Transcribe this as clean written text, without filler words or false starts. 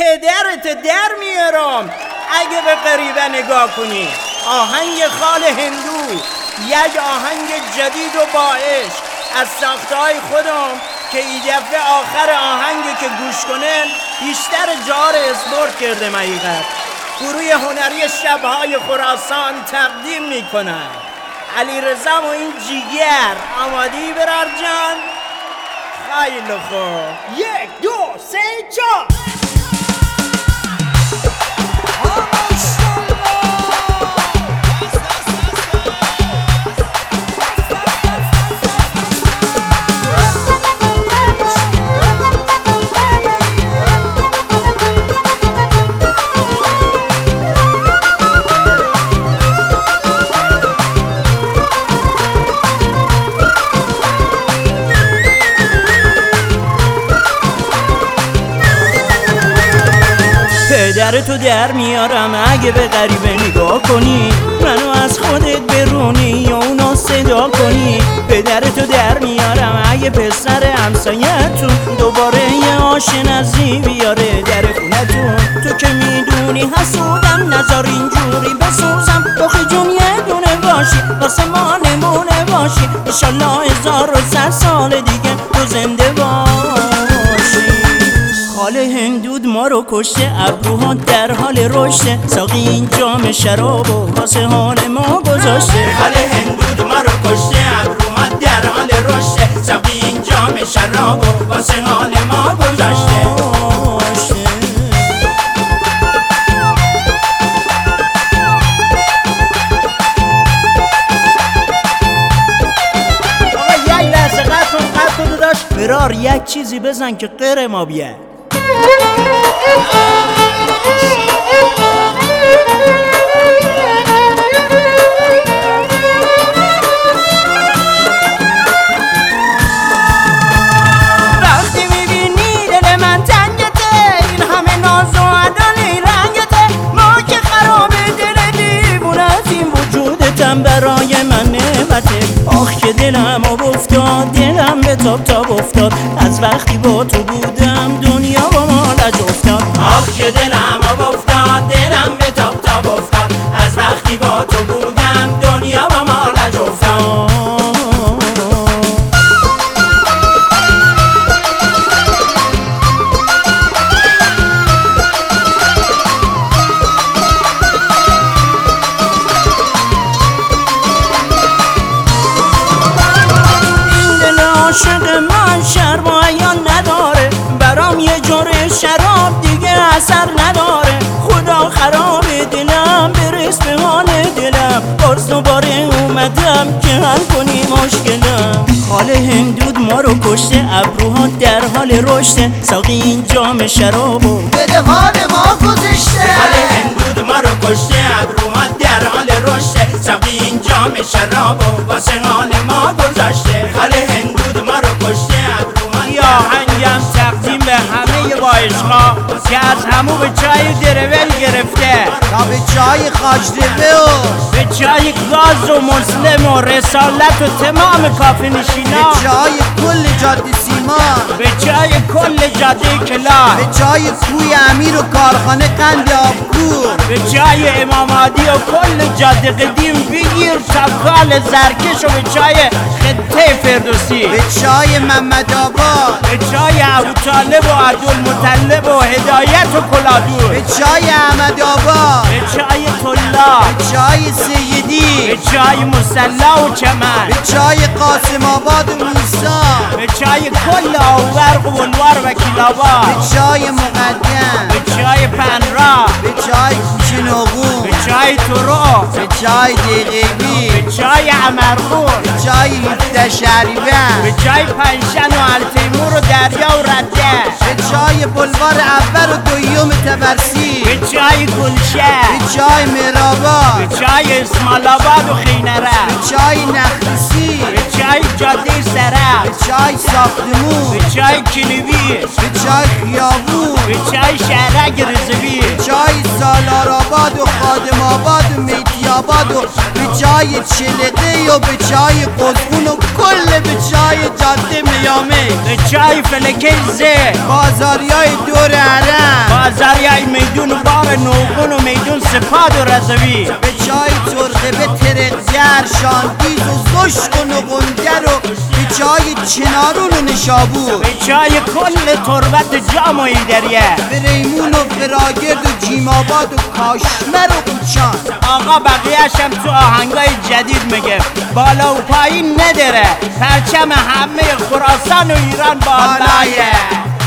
پدرت در میارم اگه به غریبه نگاه کنی. آهنگ خال هندو، یک آهنگ جدید و با عشق از ساختهای خودم که این دفعه آخر آهنگی که گوش کنن بیشتر جار اسپورت کرده. حقیقت گروه هنری شبهای خراسان تقدیم میکنن. علیرضا و این جیگر آمادی برار جان؟ خیلی خوب، 1 2 3 4. پدرتو در میارم اگه به غریبه نگاه کنی، منو از خودت برونی یا اونو صدا کنی. پدرتو در میارم اگه پسر همسایتون دوباره یه آشنازی بیاره در خونتون. تو که میدونی حسودم، نذار اینجوری بسوزم. آخه جون یه دونه باشی واسه ما نمونه باشی، انشالله 1100 سال دیگه تو زنده باشی. خال هندود ما رو کشته، ابروها در حال رشته، ساقی این جام شرابو واسه حال ما گذاشته. خال هندود ما رو کشته، ابروها در حال رشته، ساقی این جام شرابو واسه حال ما گذاشته. آقا یک لحظه قد کن داشت برار، یک چیزی بزن که غیر ما بیه. وقتی میبینی دل من تنگته، این همه ناز و عدالی رنگته، ما که خراب دل دیوونه این وجودتم برای من نعمته. آخ که دلم آب افتاد، دلم به تاب افتاد، از وقتی با تو بودم دنیا با ما لج افتاد. آخ که دلم آب افتاد، دلم به تاب افتاد، از وقتی با تو بودم دنیا با ما لج افتاد. عاشق من شرم و حیا نداره، برام یه جوره شراب دیگه اثر نداره. خدا خراب دلم، برس به حال دلم، باز دوباره اومدم که حل کنی مشکلم. خال هندود ما رو کشته، ابروها در حال رشته، ساقی این جام شرابو بده حال ما گذشته. خال هندود ما رو کشته، ابروها در حال رشته، ساقی این جام شرابو واسه حال ما گذاشته. خال هندود ما رو کشته، ابروها یا آهنگم تقدیم به همه وایشها که از همو به چای درول گرفته تا به چای خاجربه و به چای گاز و مسلم و رسالت و تمام کافه نشینا، به چای کل جاده سیمان، به چای کل جاده کلاه، به چای کوی امیر و کارخانه قند آبکور، به چای امامادی و کل جاده قدیم بگیر تا کال زرکش و به چای خطه فردوسی، به چای محمد آباد، به چای ابوطالب و عبدالمطلب و هدایت و کلادور، به چای احمد آباد، به چای طلا، به چای سیدی، به چای مسلا و چمن، به چای قاسم آباد و موسا، به چای کل آورق و ولوار و کلابا، به چای مقدم، به چای پنرا، به چای کوچه نقون، به چای تورو، به چای دقیقی، به چای عمرخور، به چای 17 شهریور، به چای پنشن و التیمور و دریا و رده، به چای بلوار اول و دویم تبرسی، به چای گلشه، به چای مهرآباد، به چای اسماعیل آباد و خینره، به چای نخلسی، به چای جاده سره، به چای ساختمون، به چای کلیوی، به چای خیابون، به چای شهرک رضوی، به چای سالارآباد و خادم آباد و میتی آباد و به چای چلقه و به چای قزقون و کل به چای جاده میامه، به چای فلکه زه، بازاریای دور حرم، بازاری نوگون و میدون سپاد و رضوی، به چای ترقه به ترقگر شاندیز و زشک و نقنگر و به چای چنارون و نشابور، به چای کل تربت جام و ایدریه، به ریمون و فراگرد و جیماباد و کاشمر و قوچان. آقا بقیه‌اش هم تو آهنگای جدید میگه بالا و پایین نداره، پرچم همه خراسان و ایران بالایه.